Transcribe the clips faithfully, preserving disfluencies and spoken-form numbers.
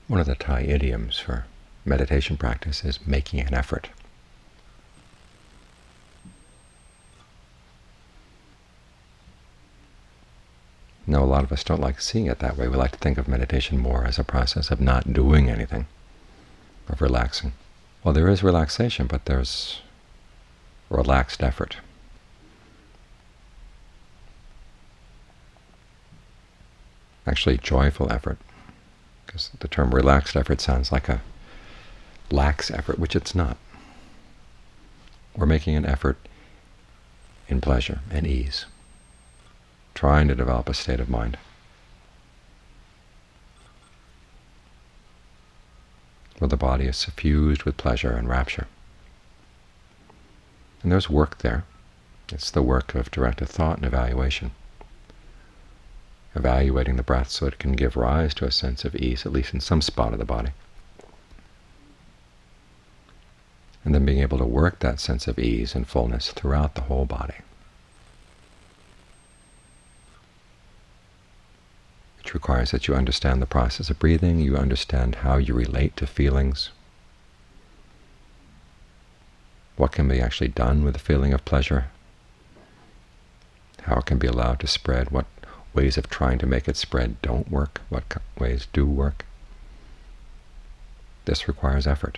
One of the Thai idioms for meditation practice is making an effort. Now, a lot of us don't like seeing it that way. We like to think of meditation more as a process of not doing anything, of relaxing. Well, there is relaxation, but there's relaxed effort. Actually, joyful effort, because the term relaxed effort sounds like a lax effort, which it's not. We're making an effort in pleasure and ease, trying to develop a state of mind. Where the body is suffused with pleasure and rapture. And there's work there. It's the work of directed thought and evaluation. Evaluating the breath so it can give rise to a sense of ease, at least in some spot of the body. And then being able to work that sense of ease and fullness throughout the whole body. Which requires that you understand the process of breathing, you understand how you relate to feelings, what can be actually done with the feeling of pleasure, how it can be allowed to spread, what ways of trying to make it spread don't work, what ways do work. This requires effort.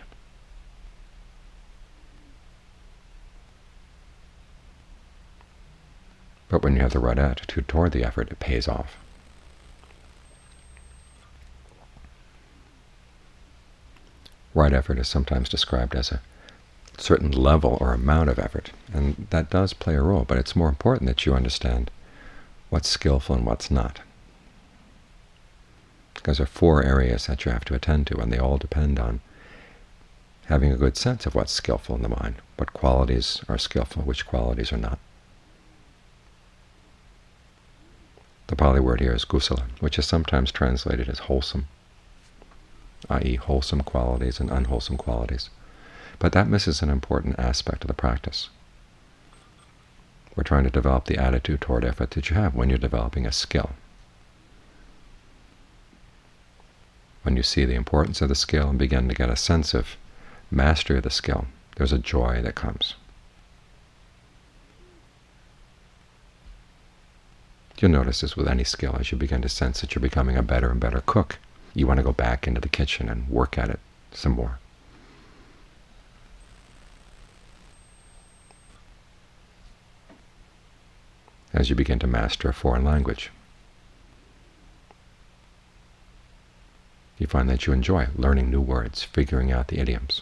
But when you have the right attitude toward the effort, it pays off. Right effort is sometimes described as a certain level or amount of effort, and that does play a role, but it's more important that you understand what's skillful and what's not. Because there are four areas that you have to attend to, and they all depend on having a good sense of what's skillful in the mind, what qualities are skillful, which qualities are not. The Pali word here is kusala, which is sometimes translated as wholesome, that is wholesome qualities and unwholesome qualities. But that misses an important aspect of the practice. We're trying to develop the attitude toward effort that you have when you're developing a skill. When you see the importance of the skill and begin to get a sense of mastery of the skill, there's a joy that comes. You'll notice this with any skill. As you begin to sense that you're becoming a better and better cook, you want to go back into the kitchen and work at it some more. As you begin to master a foreign language, you find that you enjoy learning new words, figuring out the idioms,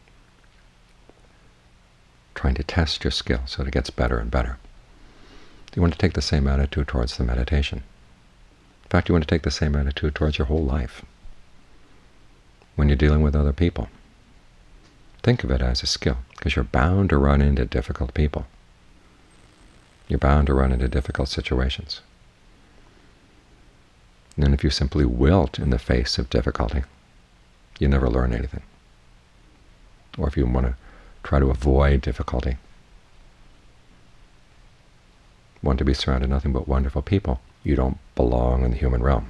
trying to test your skill so that it gets better and better. You want to take the same attitude towards the meditation. In fact, you want to take the same attitude towards your whole life. When you're dealing with other people, think of it as a skill, because you're bound to run into difficult people. You're bound to run into difficult situations. And if you simply wilt in the face of difficulty, you never learn anything. Or if you want to try to avoid difficulty, want to be surrounded nothing but wonderful people, you don't belong in the human realm.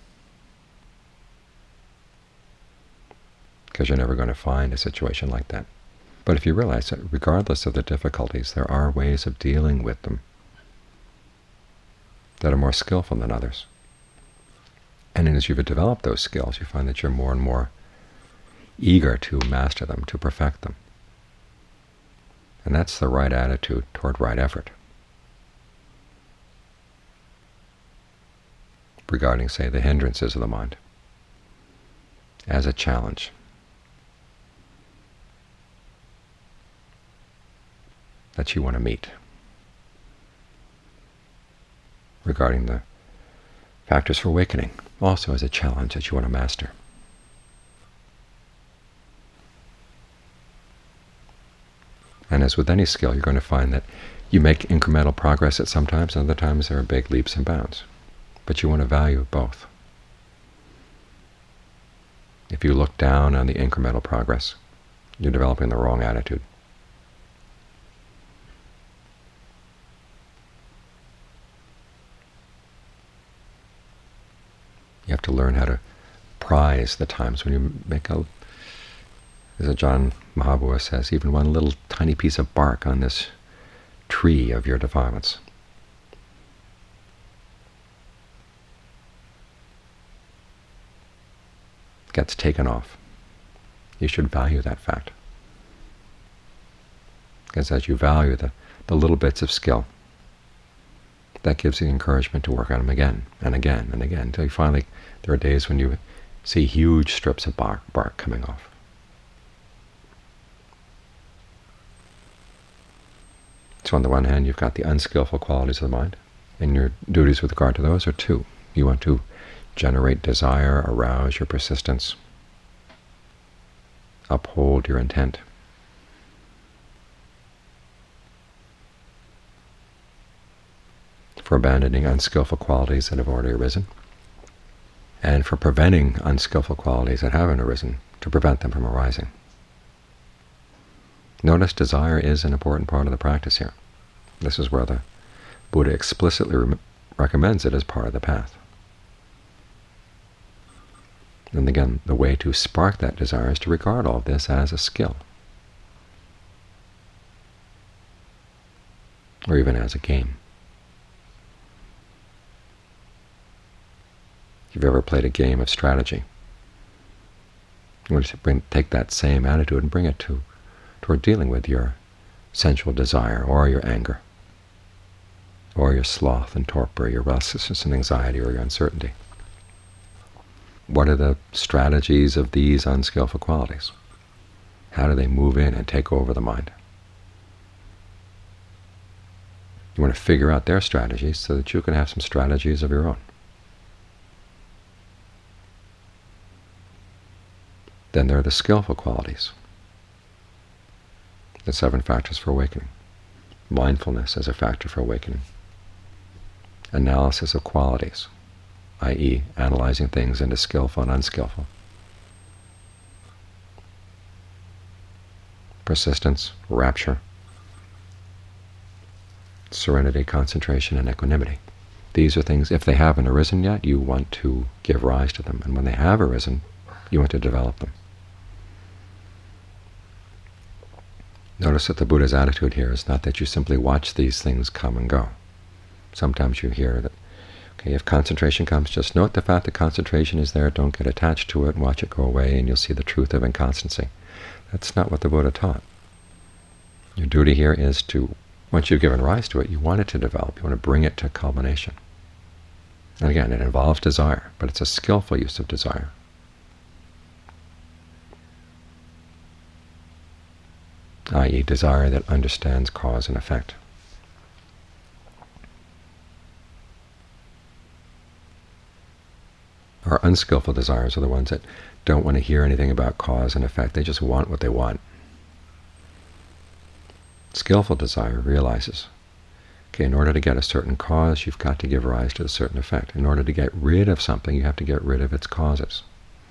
Because you're never going to find a situation like that. But if you realize that regardless of the difficulties, there are ways of dealing with them that are more skillful than others. And as you've developed those skills, you find that you're more and more eager to master them, to perfect them. And that's the right attitude toward right effort. Regarding, say, the hindrances of the mind as a challenge. That you want to meet. Regarding the factors for awakening, also as a challenge that you want to master. And as with any skill, you're going to find that you make incremental progress at some times, and other times there are big leaps and bounds. But you want to value both. If you look down on the incremental progress, you're developing the wrong attitude. You have to learn how to prize the times when you make a, as John Mahabua says, even one little tiny piece of bark on this tree of your defilements. Gets taken off. You should value that fact. Because as you value the, the little bits of skill, that gives you encouragement to work on them again and again and again, until you finally, there are days when you see huge strips of bark, bark coming off. So on the one hand, you've got the unskillful qualities of the mind, and your duties with regard to those are two. You want to generate desire, arouse your persistence, uphold your intent. For abandoning unskillful qualities that have already arisen, and for preventing unskillful qualities that haven't arisen, to prevent them from arising. Notice desire is an important part of the practice here. This is where the Buddha explicitly re recommends it as part of the path. And again, the way to spark that desire is to regard all of this as a skill, or even as a game. If you've ever played a game of strategy, you want to bring, take that same attitude and bring it to toward dealing with your sensual desire, or your anger, or your sloth and torpor, your restlessness and anxiety, or your uncertainty. What are the strategies of these unskillful qualities? How do they move in and take over the mind? You want to figure out their strategies so that you can have some strategies of your own. Then there are the skillful qualities, the seven factors for awakening. Mindfulness as a factor for awakening. Analysis of qualities, that is analyzing things into skillful and unskillful. Persistence, rapture, serenity, concentration, and equanimity. These are things, if they haven't arisen yet, you want to give rise to them. And when they have arisen, you want to develop them. Notice that the Buddha's attitude here is not that you simply watch these things come and go. Sometimes you hear that, okay, if concentration comes, just note the fact that concentration is there, don't get attached to it, and watch it go away, and you'll see the truth of inconstancy. That's not what the Buddha taught. Your duty here is to, once you've given rise to it, you want it to develop, you want to bring it to culmination. And again, it involves desire, but it's a skillful use of desire. that is desire that understands cause and effect. Our unskillful desires are the ones that don't want to hear anything about cause and effect. They just want what they want. Skillful desire realizes, okay, in order to get a certain cause, you've got to give rise to a certain effect. In order to get rid of something, you have to get rid of its causes.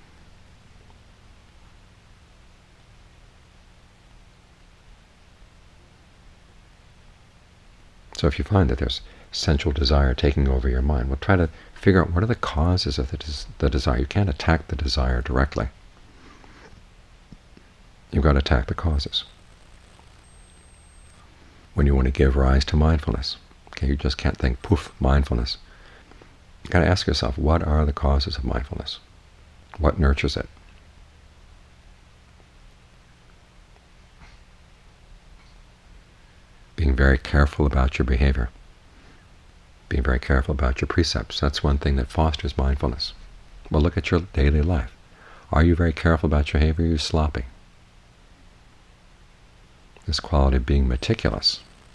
So if you find that there's sensual desire taking over your mind, well, try to figure out what are the causes of the, des the desire. You can't attack the desire directly. You've got to attack the causes. When you want to give rise to mindfulness, okay, you just can't think, poof, mindfulness. You've got to ask yourself, what are the causes of mindfulness? What nurtures it? Being very careful about your behavior. Being very careful about your precepts. That's one thing that fosters mindfulness. Well, look at your daily life. Are you very careful about your behavior? Are you sloppy? This quality of being meticulous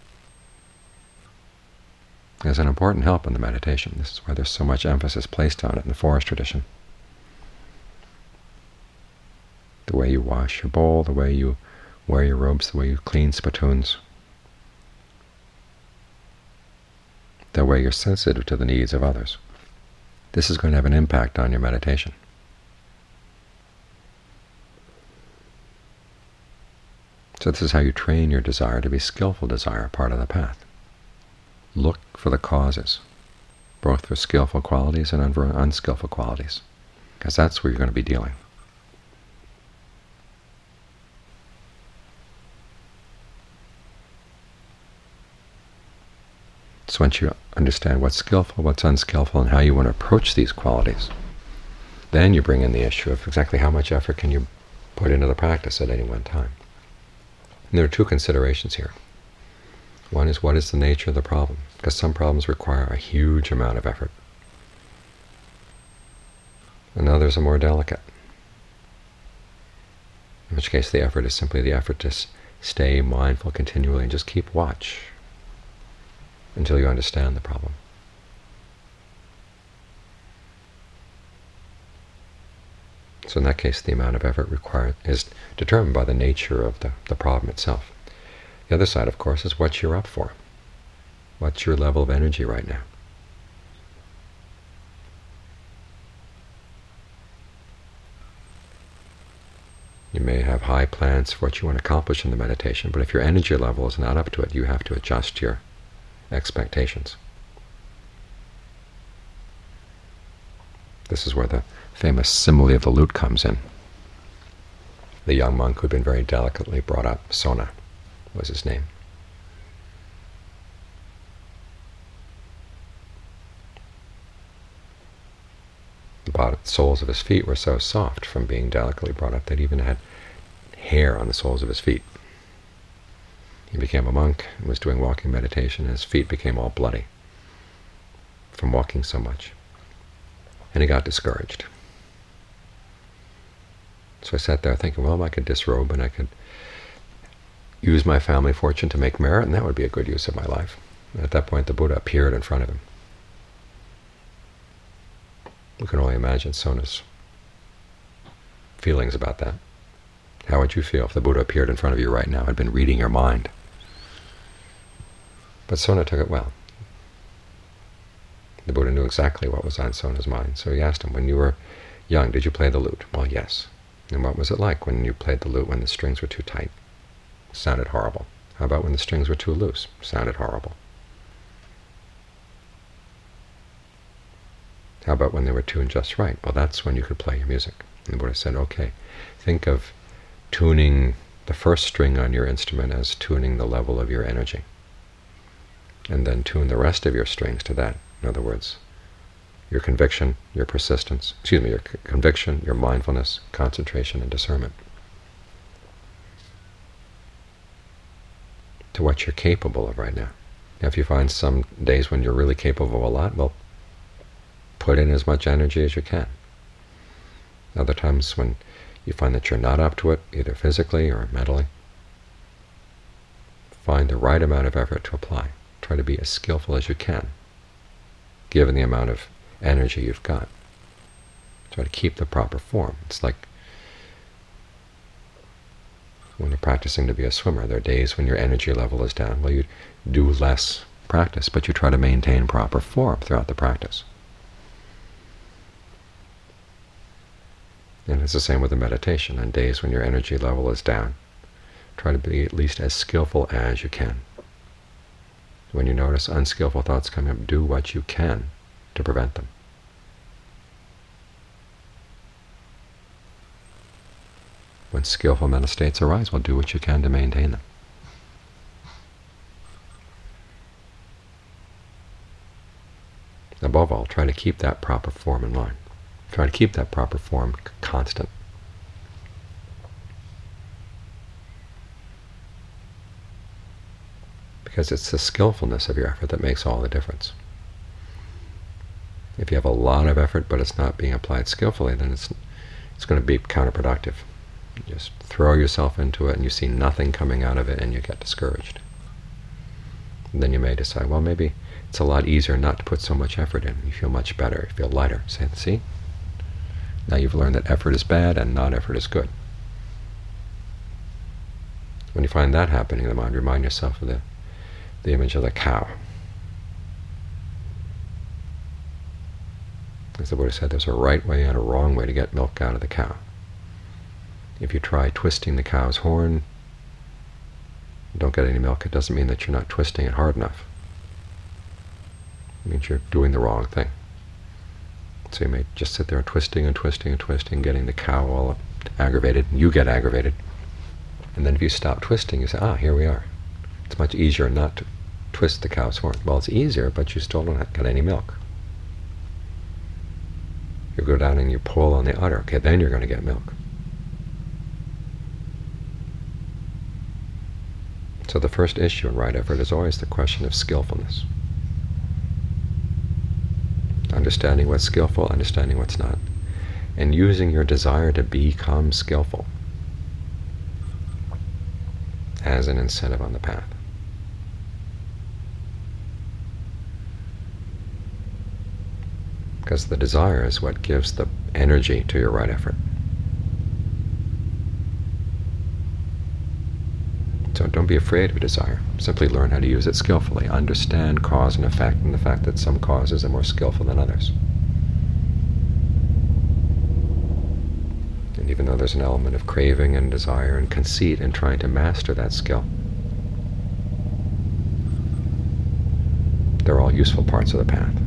is an important help in the meditation. This is why there's so much emphasis placed on it in the forest tradition. The way you wash your bowl, the way you wear your robes, the way you clean spittoons, the way you're sensitive to the needs of others. This is going to have an impact on your meditation. So this is how you train your desire to be skillful desire, part of the path. Look for the causes, both for skillful qualities and for unskillful qualities. because that's where you're going to be dealing. So once you understand what's skillful, what's unskillful, and how you want to approach these qualities, then you bring in the issue of exactly how much effort can you put into the practice at any one time. And there are two considerations here. One is, what is the nature of the problem? Because some problems require a huge amount of effort, and others are more delicate, in which case the effort is simply the effort to stay mindful continually and just keep watch until you understand the problem. So in that case, the amount of effort required is determined by the nature of the, the problem itself. The other side, of course, is what you're up for. What's your level of energy right now? You may have high plans for what you want to accomplish in the meditation, but if your energy level is not up to it, you have to adjust your expectations. This is where the famous simile of the lute comes in. The young monk who'd been very delicately brought up, Sona was his name. The bottom, soles of his feet were so soft from being delicately brought up that he even had hair on the soles of his feet. He became a monk and was doing walking meditation, and his feet became all bloody from walking so much. And he got discouraged. So I sat there thinking, well, I could disrobe and I could use my family fortune to make merit, and that would be a good use of my life. And at that point, the Buddha appeared in front of him. We can only imagine Sona's feelings about that. How would you feel if the Buddha appeared in front of you right now, had been reading your mind? But Sona took it well. The Buddha knew exactly what was on Sona's mind. So he asked him, when you were young, did you play the lute? Well, yes. And what was it like when you played the lute when the strings were too tight? It sounded horrible. How about when the strings were too loose? It sounded horrible. How about when they were tuned just right? Well, that's when you could play your music. And the Buddha said, okay, think of tuning the first string on your instrument as tuning the level of your energy, and then tune the rest of your strings to that. In other words, your conviction, your persistence, excuse me, your conviction, your mindfulness, concentration, and discernment, to what you're capable of right now. Now, if you find some days when you're really capable of a lot, well, put in as much energy as you can. Other times when you find that you're not up to it, either physically or mentally, find the right amount of effort to apply. Try to be as skillful as you can, given the amount of energy you've got. Try to keep the proper form. It's like when you're practicing to be a swimmer. There are days when your energy level is down. Well, you do less practice, but you try to maintain proper form throughout the practice. And it's the same with the meditation. On days when your energy level is down, try to be at least as skillful as you can. When you notice unskillful thoughts coming up, do what you can to prevent them. When skillful mental states arise, well, do what you can to maintain them. Above all, try to keep that proper form in line. Try to keep that proper form constant. Because it's the skillfulness of your effort that makes all the difference. If you have a lot of effort but it's not being applied skillfully, then it's it's going to be counterproductive. You just throw yourself into it and you see nothing coming out of it and you get discouraged. And then you may decide, well, maybe it's a lot easier not to put so much effort in. You feel much better, you feel lighter. Say, see? Now you've learned that effort is bad and non-effort is good. When you find that happening in the mind, remind yourself of the, the image of the cow. As the Buddha said, there's a right way and a wrong way to get milk out of the cow. If you try twisting the cow's horn, and don't get any milk, it doesn't mean that you're not twisting it hard enough. It means you're doing the wrong thing. So you may just sit there twisting and twisting and twisting, getting the cow all aggravated, and you get aggravated. And then if you stop twisting, you say, ah, here we are. It's much easier not to twist the cow's horn. Well, it's easier, but you still don't get any milk. You go down and you pull on the udder. Okay, then you're going to get milk. So the first issue in right effort is always the question of skillfulness. Understanding what's skillful, understanding what's not, and using your desire to become skillful as an incentive on the path. Because the desire is what gives the energy to your right effort. So don't be afraid of desire. Simply learn how to use it skillfully. Understand cause and effect, and the fact that some causes are more skillful than others. And even though there's an element of craving and desire and conceit in trying to master that skill, they're all useful parts of the path.